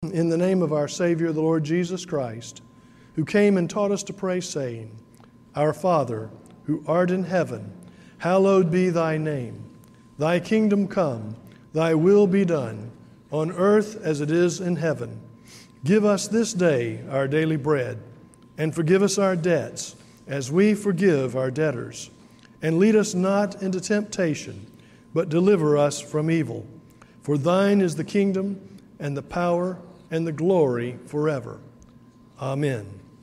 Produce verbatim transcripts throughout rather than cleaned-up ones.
in the name of our Savior, the Lord Jesus Christ, who came and taught us to pray, saying, Our Father, who art in heaven, hallowed be thy name. Thy kingdom come, thy will be done, on earth as it is in heaven. Give us this day our daily bread, and forgive us our debts, as we forgive our debtors. And lead us not into temptation, but deliver us from evil. For thine is the kingdom, and the power, and the glory forever. Amen.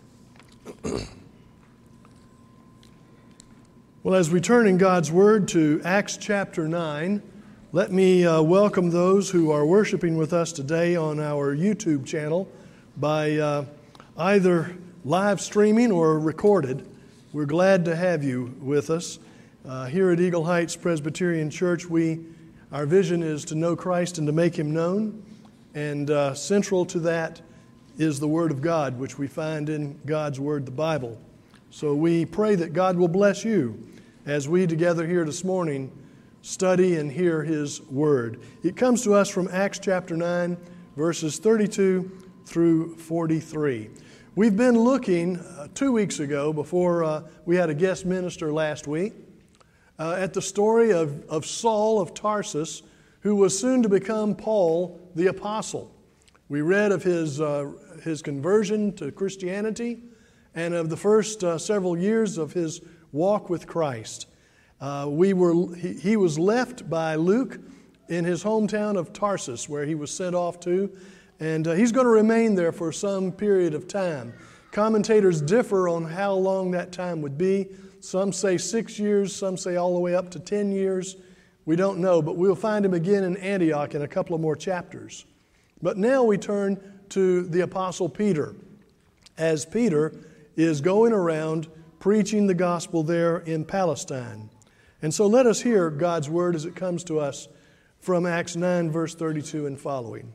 Well, as we turn in God's Word to Acts chapter nine, let me uh, welcome those who are worshiping with us today on our YouTube channel by uh, either live streaming or recorded. We're glad to have you with us. Uh, here at Eagle Heights Presbyterian Church, we our vision is to know Christ and to make Him known. And uh, central to that is the Word of God, which we find in God's Word, the Bible. So we pray that God will bless you as we together here this morning study and hear His Word. It comes to us from Acts chapter nine, verses thirty-two through forty-three. We've been looking uh, two weeks ago, before uh, we had a guest minister last week, uh, at the story of, of Saul of Tarsus, who was soon to become Paul the Apostle. We read of his, uh, his conversion to Christianity and of the first uh, several years of his walk with Christ. Uh, we were he, he was left by Luke in his hometown of Tarsus, where he was sent off to, and uh, he's going to remain there for some period of time. Commentators differ on how long that time would be. Some say six years, some say all the way up to ten years. We don't know, but we'll find him again in Antioch in a couple of more chapters. But now we turn to the Apostle Peter, as Peter is going around preaching the gospel there in Palestine. And so let us hear God's Word as it comes to us from Acts nine, verse thirty-two and following.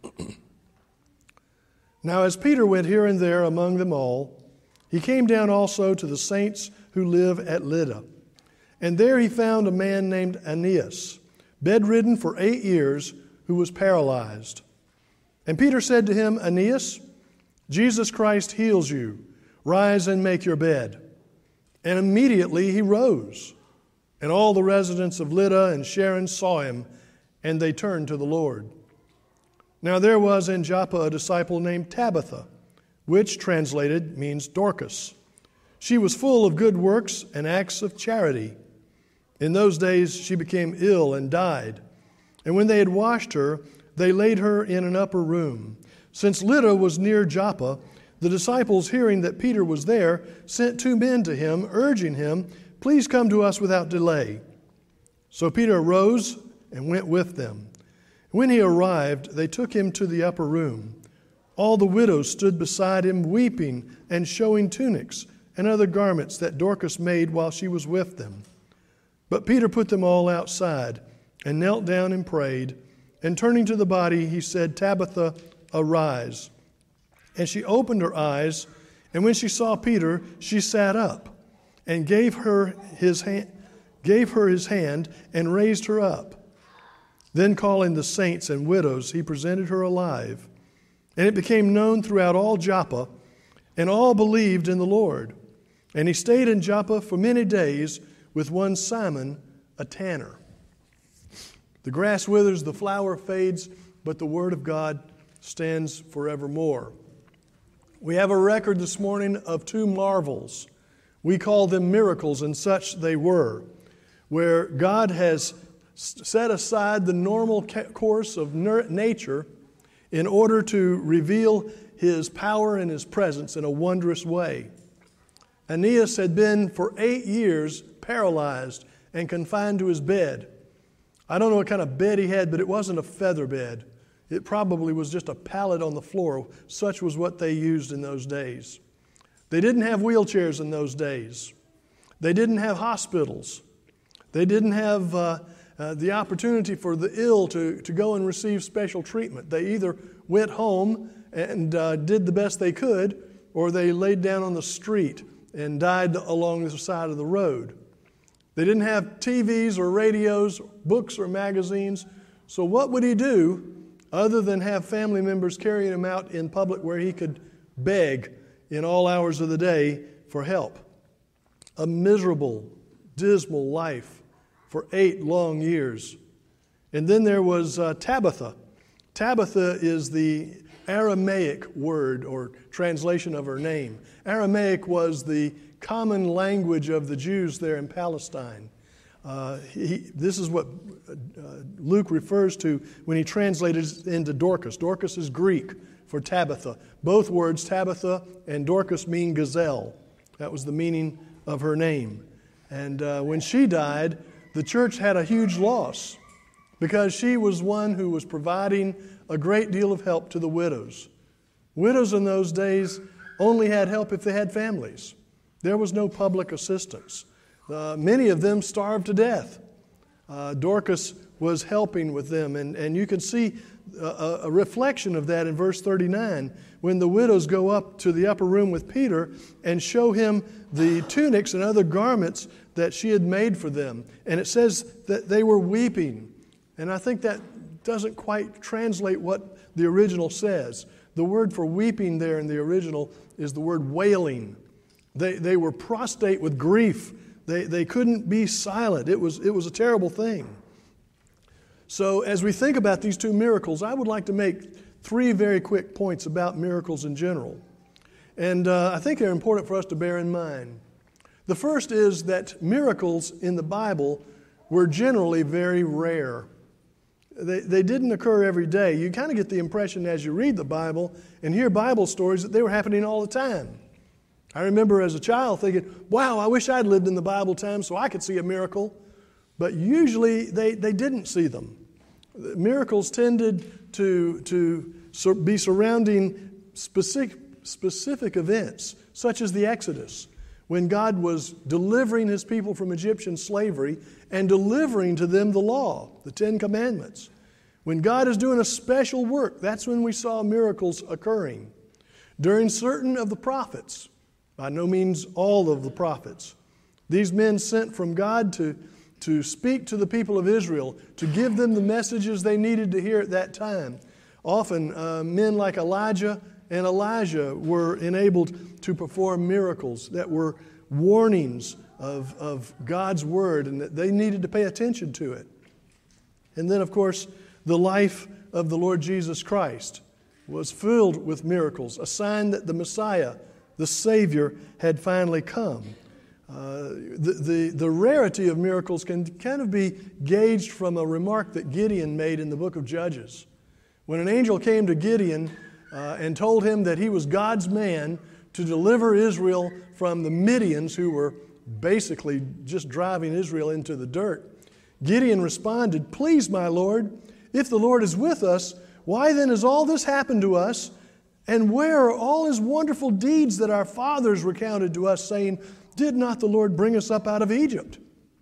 Now as Peter went here and there among them all, he came down also to the saints who live at Lydda. And there he found a man named Aeneas, bedridden for eight years, who was paralyzed. And Peter said to him, Aeneas, Jesus Christ heals you. Rise and make your bed. And immediately he rose. And all the residents of Lydda and Sharon saw him, and they turned to the Lord. Now there was in Joppa a disciple named Tabitha, which translated means Dorcas. She was full of good works and acts of charity. In those days she became ill and died. And when they had washed her, they laid her in an upper room. Since Lydda was near Joppa, the disciples, hearing that Peter was there, sent two men to him, urging him, Please come to us without delay. So Peter arose and went with them. When he arrived, they took him to the upper room. All the widows stood beside him, weeping and showing tunics and other garments that Dorcas made while she was with them. But Peter put them all outside and knelt down and prayed. And turning to the body, he said, Tabitha, arise. And she opened her eyes, and when she saw Peter, she sat up and gave her his hand, gave her his hand and raised her up. Then calling the saints and widows, he presented her alive. And it became known throughout all Joppa, and all believed in the Lord. And he stayed in Joppa for many days with one Simon, a tanner. The grass withers, the flower fades, but the word of God stands forevermore. We have a record this morning of two marvels. We call them miracles, and such they were, where God has set aside the normal course of nature in order to reveal His power and His presence in a wondrous way. Aeneas had been for eight years paralyzed and confined to his bed. I don't know what kind of bed he had, but it wasn't a feather bed. It probably was just a pallet on the floor. Such was what they used in those days. They didn't have wheelchairs in those days. They didn't have hospitals. They didn't have uh, uh, the opportunity for the ill to, to go and receive special treatment. They either went home and uh, did the best they could, or they laid down on the street and died along the side of the road. They didn't have T Vs or radios, books or magazines. So what would he do other than have family members carrying him out in public where he could beg in all hours of the day for help. A miserable, dismal life for eight long years. And then there was uh, Tabitha. Tabitha is the Aramaic word or translation of her name. Aramaic was the common language of the Jews there in Palestine. Uh, he, this is what uh, Luke refers to when he translated it into Dorcas. Dorcas is Greek for Tabitha. Both words, Tabitha and Dorcas, mean gazelle. That was the meaning of her name. And uh, when she died, the church had a huge loss because she was one who was providing a great deal of help to the widows. Widows in those days only had help if they had families. There was no public assistance. Uh, many of them starved to death. Uh, Dorcas was helping with them, and, and you can see a, a reflection of that in verse thirty-nine when the widows go up to the upper room with Peter and show him the tunics and other garments that she had made for them. And it says that they were weeping. And I think that doesn't quite translate what the original says. The word for weeping there in the original is the word wailing. They, they were prostrate with grief. They, they couldn't be silent. It was, it was a terrible thing. So as we think about these two miracles, I would like to make three very quick points about miracles in general. And uh, I think they're important for us to bear in mind. The first is that miracles in the Bible were generally very rare. They, they didn't occur every day. You kind of get the impression as you read the Bible and hear Bible stories that they were happening all the time. I remember as a child thinking, wow, I wish I'd lived in the Bible time so I could see a miracle. But usually they, they didn't see them. Miracles tended to, to be surrounding specific, specific events, such as the Exodus, when God was delivering His people from Egyptian slavery and delivering to them the law, the Ten Commandments. When God is doing a special work, that's when we saw miracles occurring. During certain of the prophets, by no means all of the prophets, these men sent from God to, to speak to the people of Israel, to give them the messages they needed to hear at that time. Often, uh, men like Elijah and Elijah were enabled to perform miracles that were warnings of, of God's Word, and that they needed to pay attention to it. And then, of course, the life of the Lord Jesus Christ was filled with miracles, a sign that the Messiah, the Savior, had finally come. Uh, the, the, the rarity of miracles can kind of be gauged from a remark that Gideon made in the book of Judges. When an angel came to Gideon uh, and told him that he was God's man to deliver Israel from the Midians, who were basically just driving Israel into the dirt, Gideon responded, "Please, my Lord, if the Lord is with us, why then has all this happened to us? And where are all His wonderful deeds that our fathers recounted to us, saying, did not the Lord bring us up out of Egypt?"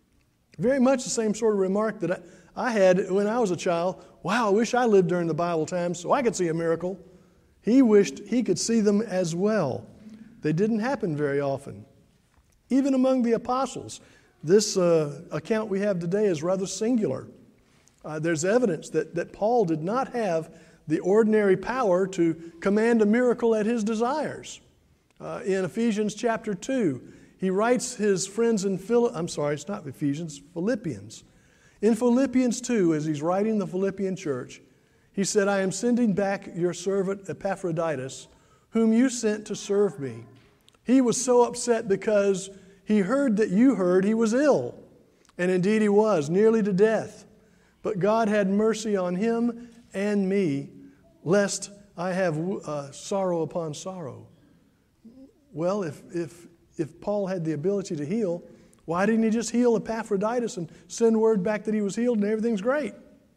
Very much the same sort of remark that I, I had when I was a child. Wow, I wish I lived during the Bible times so I could see a miracle. He wished he could see them as well. They didn't happen very often. Even among the apostles, this uh, account we have today is rather singular. Uh, there's evidence that, that Paul did not have the ordinary power to command a miracle at his desires. Uh, in Ephesians chapter two, he writes his friends in Phil- I'm sorry, it's not Ephesians, Philippians. In Philippians two, as he's writing the Philippian church, he said, "I am sending back your servant Epaphroditus, whom you sent to serve me. He was so upset because he heard that you heard he was ill. And indeed he was, nearly to death. But God had mercy on him and me, lest I have uh, sorrow upon sorrow." Well, if, if, if Paul had the ability to heal, why didn't he just heal Epaphroditus and send word back that he was healed and everything's great?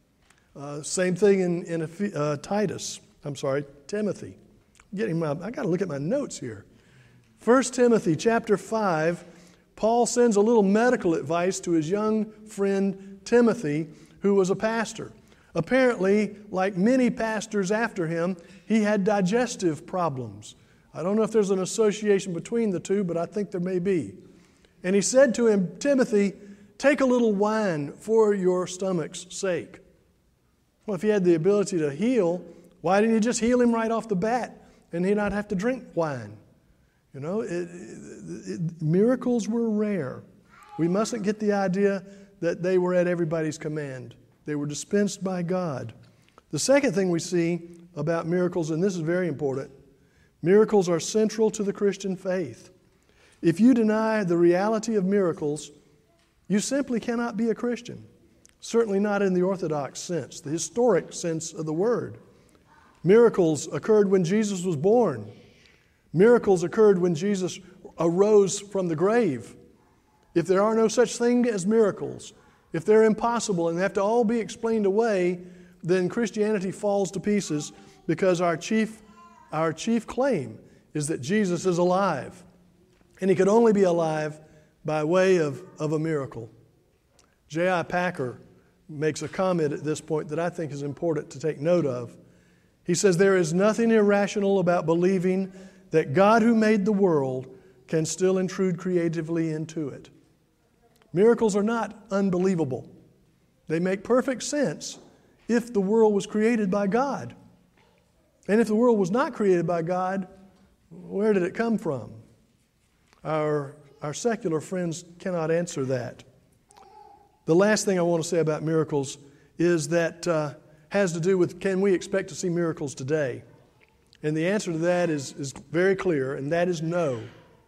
Uh, same thing in, in uh, Titus. I'm sorry, Timothy. Getting my, I got to look at my notes here. First Timothy chapter five, Paul sends a little medical advice to his young friend Timothy, who was a pastor. Apparently, like many pastors after him, he had digestive problems. I don't know if there's an association between the two, but I think there may be. And he said to him, "Timothy, take a little wine for your stomach's sake." Well, if he had the ability to heal, why didn't he just heal him right off the bat and he not have to drink wine? You know, it, it, it, miracles were rare. We mustn't get the idea that they were at everybody's command. They were dispensed by God. The second thing we see about miracles, and this is very important, miracles are central to the Christian faith. If you deny the reality of miracles, you simply cannot be a Christian. Certainly not in the Orthodox sense, the historic sense of the word. Miracles occurred when Jesus was born. Miracles occurred when Jesus arose from the grave. If there are no such thing as miracles, if they're impossible and they have to all be explained away, then Christianity falls to pieces, because our chief, our chief claim is that Jesus is alive. And he could only be alive by way of, of a miracle. J I Packer makes a comment at this point that I think is important to take note of. He says, there is nothing irrational about believing that God who made the world can still intrude creatively into it. Miracles are not unbelievable. They make perfect sense if the world was created by God. And if the world was not created by God, where did it come from? Our, our secular friends cannot answer that. The last thing I want to say about miracles is that uh, has to do with, can we expect to see miracles today? And the answer to that is, is very clear, and that is no.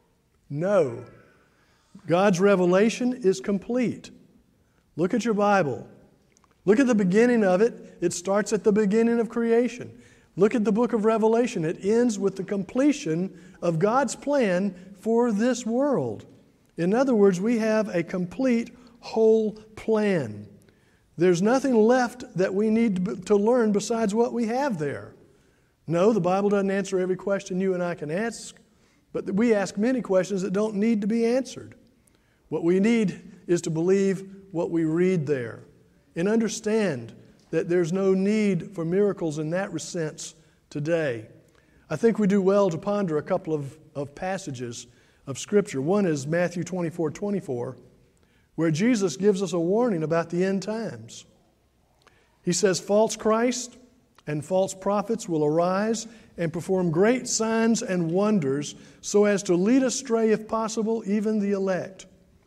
No. God's revelation is complete. Look at your Bible. Look at the beginning of it. It starts at the beginning of creation. Look at the book of Revelation. It ends with the completion of God's plan for this world. In other words, we have a complete, whole plan. There's nothing left that we need to learn besides what we have there. No, the Bible doesn't answer every question you and I can ask, but we ask many questions that don't need to be answered. What we need is to believe what we read there and understand that there's no need for miracles in that sense today. I think we do well to ponder a couple of, of passages of Scripture. One is Matthew twenty-four twenty-four, where Jesus gives us a warning about the end times. He says, false Christ and false prophets will arise and perform great signs and wonders so as to lead astray, if possible, even the elect.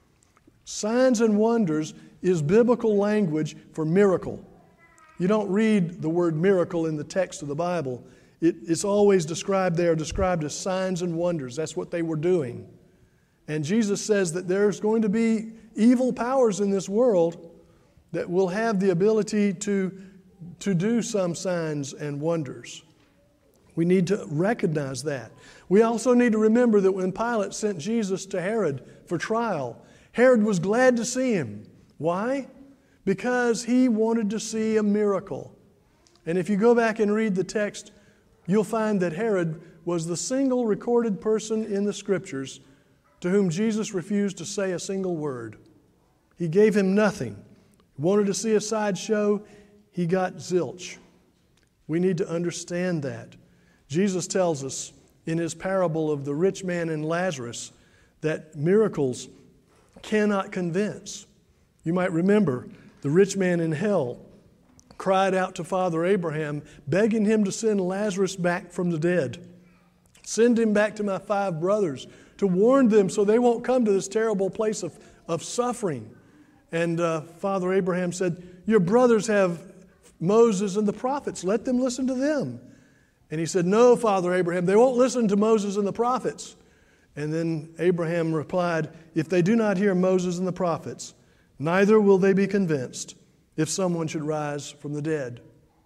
Signs and wonders is biblical language for miracle. You don't read the word miracle in the text of the Bible. It, it's always described there, described as signs and wonders. That's what they were doing. And Jesus says that there's going to be evil powers in this world that will have the ability to, to do some signs and wonders. We need to recognize that. We also need to remember that when Pilate sent Jesus to Herod for trial, Herod was glad to see him. Why? Because he wanted to see a miracle. And if you go back and read the text, you'll find that Herod was the single recorded person in the Scriptures to whom Jesus refused to say a single word. He gave him nothing. He wanted to see a sideshow. He got zilch. We need to understand that. Jesus tells us in his parable of the rich man and Lazarus that miracles cannot convince. You might remember the rich man in hell cried out to Father Abraham, begging him to send Lazarus back from the dead. Send him back to my five brothers to warn them so they won't come to this terrible place of, of suffering. And uh, Father Abraham said, your brothers have Moses and the prophets. Let them listen to them. And he said, no, Father Abraham, they won't listen to Moses and the prophets. And then Abraham replied, if they do not hear Moses and the prophets, neither will they be convinced if someone should rise from the dead.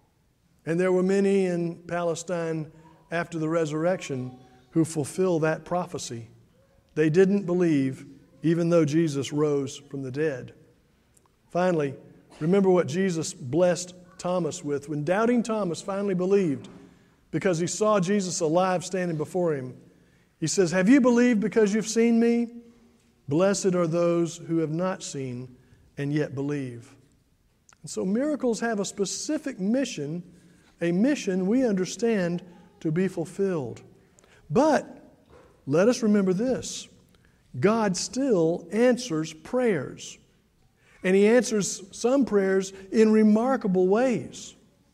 And there were many in Palestine after the resurrection who fulfill that prophecy. They didn't believe even though Jesus rose from the dead. Finally, remember what Jesus blessed Thomas with. When doubting Thomas finally believed because he saw Jesus alive standing before him, he says, have you believed because you've seen me? Blessed are those who have not seen and yet believe. And so miracles have a specific mission, a mission we understand to be fulfilled. But let us remember this. God still answers prayers. And He answers some prayers in remarkable ways.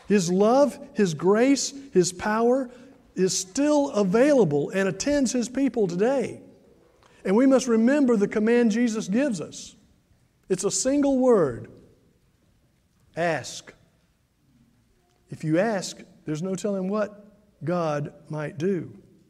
His love, His grace, His power is still available and attends His people today. And we must remember the command Jesus gives us. It's a single word. Ask. If you ask, there's no telling what God might do.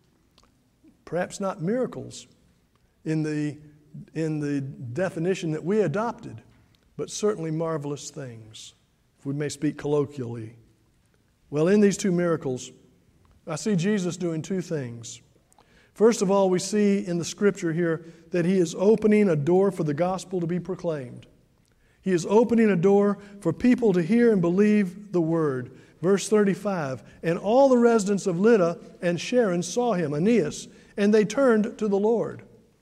Perhaps not miracles in the, in the definition that we adopted, but certainly marvelous things, if we may speak colloquially. Well, in these two miracles, I see Jesus doing two things. First of all, we see in the Scripture here that He is opening a door for the gospel to be proclaimed. He is opening a door for people to hear and believe the Word. Verse thirty-five, and all the residents of Lydda and Sharon saw him, Aeneas, and they turned to the Lord.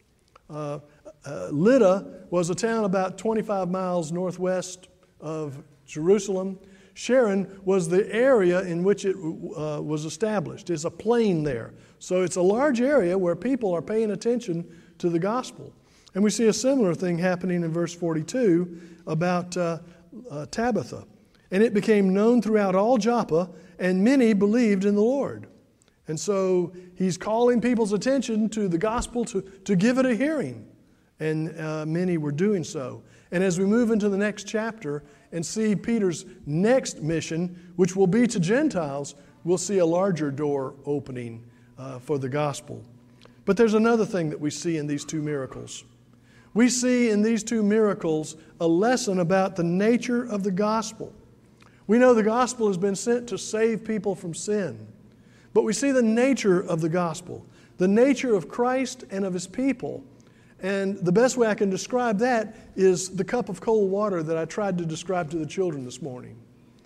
Uh, uh, Lydda was a town about twenty-five miles northwest of Jerusalem. Sharon was the area in which it uh, was established. It's a plain there. So it's a large area where people are paying attention to the gospel. And we see a similar thing happening in verse forty-two about uh, uh, Tabitha. And it became known throughout all Joppa, and many believed in the Lord. And so he's calling people's attention to the gospel to, to give it a hearing. And uh, many were doing so. And as we move into the next chapter and see Peter's next mission, which will be to Gentiles, we'll see a larger door opening uh, for the gospel. But there's another thing that we see in these two miracles. We see in these two miracles a lesson about the nature of the gospel. We know the gospel has been sent to save people from sin. But we see the nature of the gospel, the nature of Christ and of His people. And the best way I can describe that is the cup of cold water that I tried to describe to the children this morning.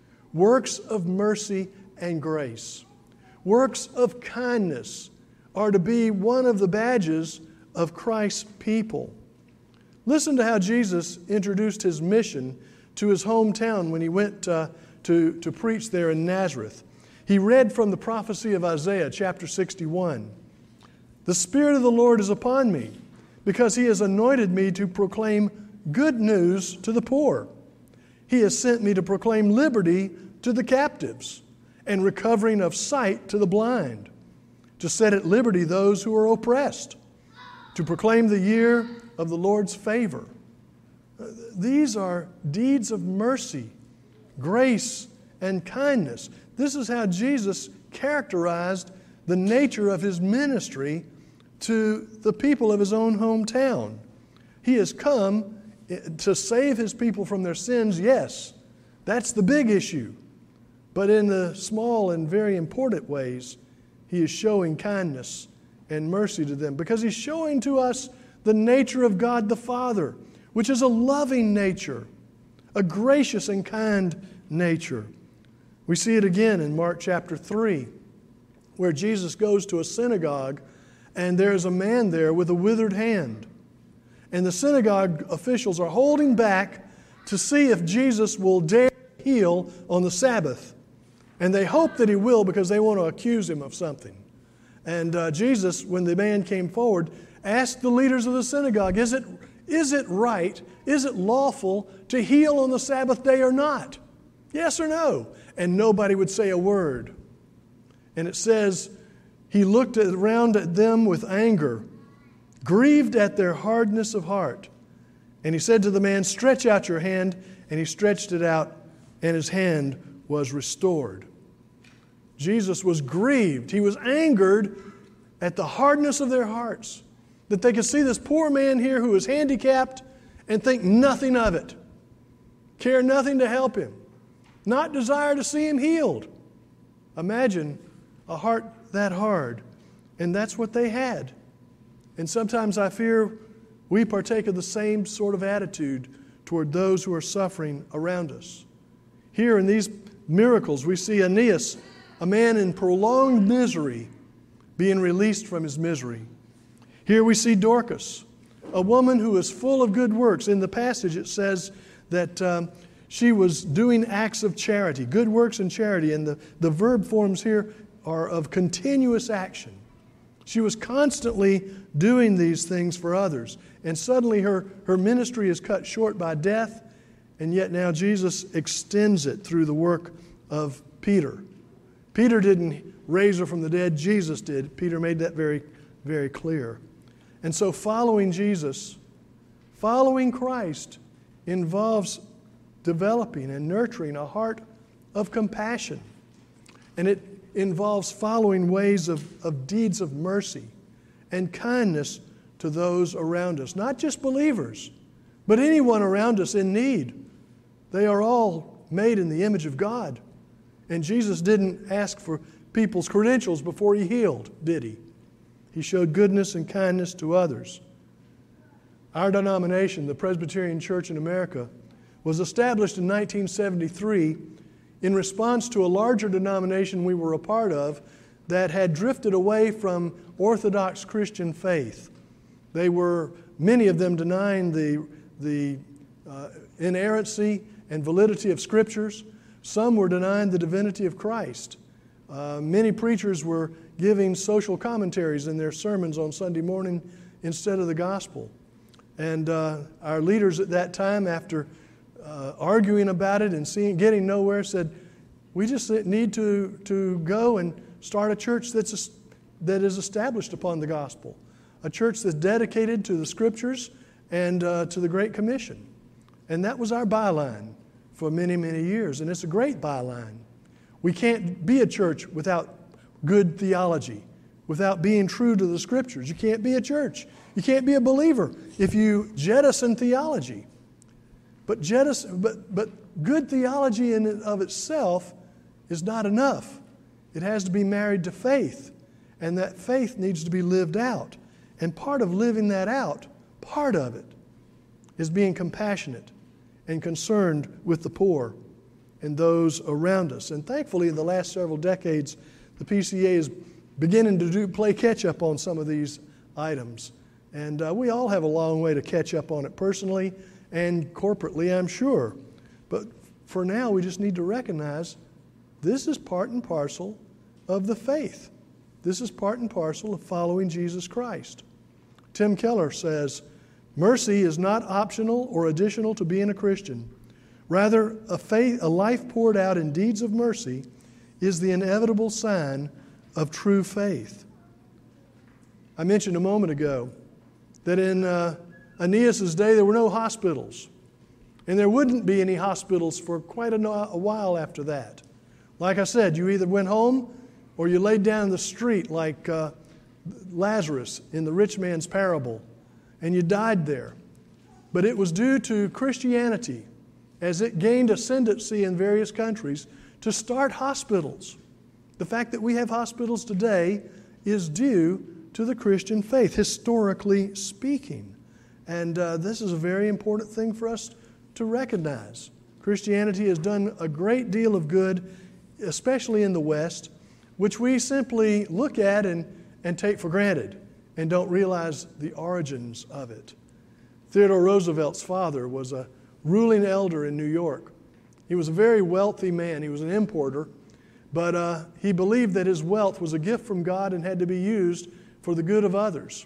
Works of mercy and grace. Works of kindness are to be one of the badges of Christ's people. Listen to how Jesus introduced His mission to His hometown when He went uh, to, to preach there in Nazareth. He read from the prophecy of Isaiah, chapter sixty-one. The Spirit of the Lord is upon me, because He has anointed me to proclaim good news to the poor. He has sent me to proclaim liberty to the captives and recovering of sight to the blind, to set at liberty those who are oppressed, to proclaim the year of the Lord's favor. These are deeds of mercy, grace, and kindness. This is how Jesus characterized the nature of His ministry to the people of His own hometown. He has come to save His people from their sins, yes. That's the big issue. But in the small and very important ways, He is showing kindness and mercy to them, because He's showing to us the nature of God the Father, which is a loving nature, a gracious and kind nature. We see it again in Mark chapter three, where Jesus goes to a synagogue and there's a man there with a withered hand. And the synagogue officials are holding back to see if Jesus will dare heal on the Sabbath. And they hope that He will, because they want to accuse Him of something. And uh, Jesus, when the man came forward, asked the leaders of the synagogue, is it, is it right, is it lawful to heal on the Sabbath day or not? Yes or no? And nobody would say a word. And it says, He looked around at them with anger, grieved at their hardness of heart. And He said to the man, stretch out your hand. And he stretched it out, and his hand was restored. Jesus was grieved. He was angered at the hardness of their hearts, that they could see this poor man here who is handicapped and think nothing of it, care nothing to help him, not desire to see him healed. Imagine a heart that hard. And that's what they had. And sometimes I fear we partake of the same sort of attitude toward those who are suffering around us. Here in these miracles, we see Aeneas, a man in prolonged misery, being released from his misery. Here we see Dorcas, a woman who is full of good works. In the passage it says that um, she was doing acts of charity, good works and charity, and the, the verb forms here are of continuous action. She was constantly doing these things for others. And suddenly her, her ministry is cut short by death, and yet now Jesus extends it through the work of Peter. Peter didn't raise her from the dead, Jesus did. Peter made that very, very clear. And so following Jesus, following Christ, involves developing and nurturing a heart of compassion. And it involves following ways of, of deeds of mercy and kindness to those around us. Not just believers, but anyone around us in need. They are all made in the image of God. And Jesus didn't ask for people's credentials before he healed, did he? He showed goodness and kindness to others. Our denomination, the Presbyterian Church in America, was established in nineteen seventy-three in response to a larger denomination we were a part of that had drifted away from Orthodox Christian faith. They were, many of them, denying the, the uh, inerrancy and validity of Scriptures. Some were denying the divinity of Christ. Uh, many preachers were giving social commentaries in their sermons on Sunday morning instead of the gospel. And uh, our leaders at that time, after uh, arguing about it and seeing, getting nowhere, said, we just need to, to go and start a church that's a, that is established upon the gospel, a church that's dedicated to the Scriptures and uh, to the Great Commission. And that was our byline for many, many years, and it's a great byline. We can't be a church without good theology, without being true to the Scriptures. You can't be a church. You can't be a believer if you jettison theology. But jettison, but but good theology in and of itself is not enough. It has to be married to faith, and that faith needs to be lived out. And part of living that out, part of it, is being compassionate and concerned with the poor and those around us. And thankfully, in the last several decades, the P C A is beginning to do play catch-up on some of these items. And uh, we all have a long way to catch up on it personally and corporately, I'm sure. But for now, we just need to recognize this is part and parcel of the faith. This is part and parcel of following Jesus Christ. Tim Keller says, mercy is not optional or additional to being a Christian. Rather, a, faith, a life poured out in deeds of mercy is the inevitable sign of true faith. I mentioned a moment ago that in uh, Aeneas' day there were no hospitals. And there wouldn't be any hospitals for quite a, a while after that. Like I said, you either went home or you laid down in the street like uh, Lazarus in the rich man's parable, and you died there. But it was due to Christianity, as it gained ascendancy in various countries, to start hospitals. The fact that we have hospitals today is due to the Christian faith, historically speaking. And uh, this is a very important thing for us to recognize. Christianity has done a great deal of good, especially in the West, which we simply look at and, and take for granted and don't realize the origins of it. Theodore Roosevelt's father was a ruling elder in New York. He was a very wealthy man. He was an importer, but uh, he believed that his wealth was a gift from God and had to be used for the good of others.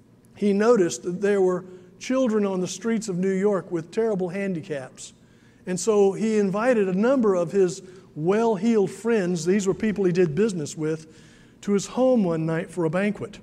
He noticed that there were children on the streets of New York with terrible handicaps. And so he invited a number of his well-heeled friends, these were people he did business with, to his home one night for a banquet.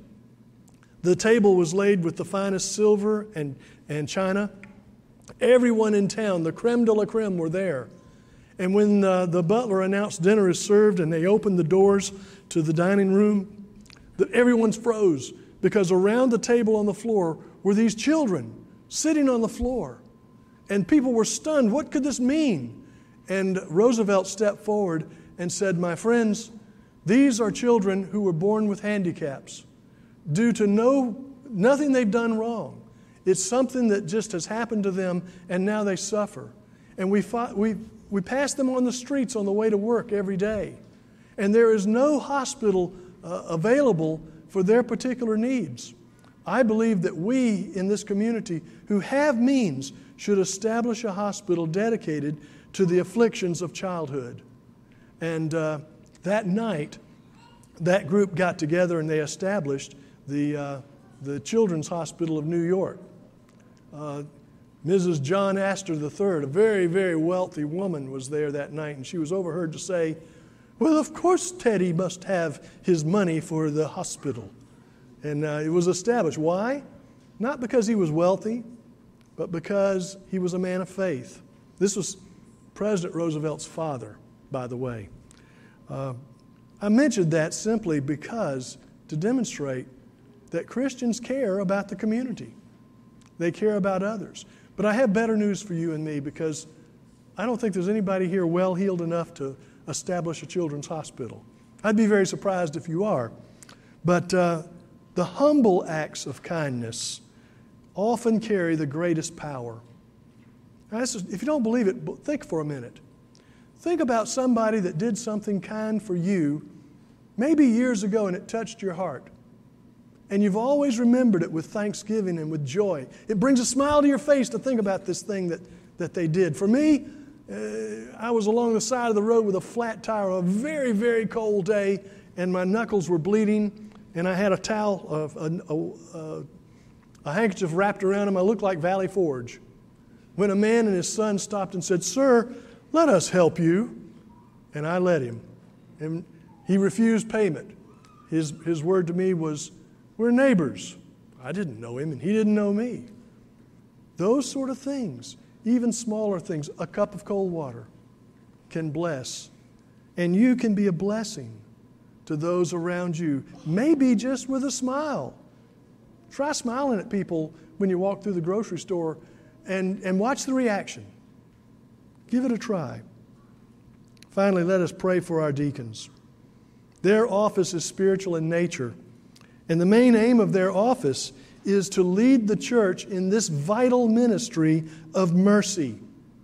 The table was laid with the finest silver and, and china. Everyone in town, the creme de la creme, were there. And when uh, the butler announced dinner is served and they opened the doors to the dining room, that everyone's froze because around the table on the floor were these children sitting on the floor. And people were stunned. What could this mean? And Roosevelt stepped forward and said, my friends, these are children who were born with handicaps due to no nothing they've done wrong. It's something that just has happened to them, and now they suffer. And we fought, we we pass them on the streets on the way to work every day. And there is no hospital uh, available for their particular needs. I believe that we in this community who have means should establish a hospital dedicated to the afflictions of childhood. And uh, that night, that group got together and they established the, uh, the Children's Hospital of New York. Uh, Missus John Astor the third, a very, very wealthy woman, was there that night, and she was overheard to say, Well, of course Teddy must have his money for the hospital. And uh, it was established. Why? Not because he was wealthy, but because he was a man of faith. This was President Roosevelt's father, by the way. Uh, I mentioned that simply because to demonstrate that Christians care about the community. They care about others. But I have better news for you and me, because I don't think there's anybody here well-heeled enough to establish a children's hospital. I'd be very surprised if you are. But uh, the humble acts of kindness often carry the greatest power. Now, this is, if you don't believe it, think for a minute. Think about somebody that did something kind for you maybe years ago and it touched your heart. And you've always remembered it with thanksgiving and with joy. It brings a smile to your face to think about this thing that, that they did. For me, uh, I was along the side of the road with a flat tire on a very, very cold day, and my knuckles were bleeding, and I had a towel, uh, a, a, a handkerchief wrapped around him. I looked like Valley Forge. When a man and his son stopped and said, "Sir, let us help you." And I let him. And he refused payment. His, his word to me was, "We're neighbors." I didn't know him and he didn't know me. Those sort of things, even smaller things, a cup of cold water can bless. And you can be a blessing to those around you, maybe just with a smile. Try smiling at people when you walk through the grocery store and, and watch the reaction. Give it a try. Finally, let us pray for our deacons. Their office is spiritual in nature, and the main aim of their office is to lead the church in this vital ministry of mercy.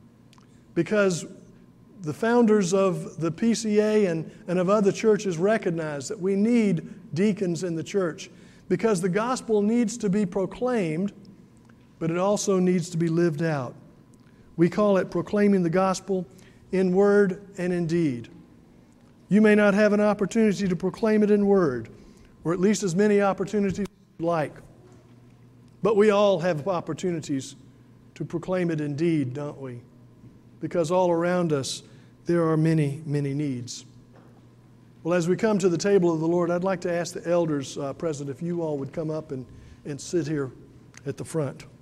Because the founders of the P C A and, and of other churches recognize that we need deacons in the church, because the gospel needs to be proclaimed, but it also needs to be lived out. We call it proclaiming the gospel in word and in deed. You may not have an opportunity to proclaim it in word, or at least as many opportunities as you'd like. But we all have opportunities to proclaim it in deed, don't we? Because all around us, there are many, many needs. Well, as we come to the table of the Lord, I'd like to ask the elders uh, present if you all would come up and, and sit here at the front.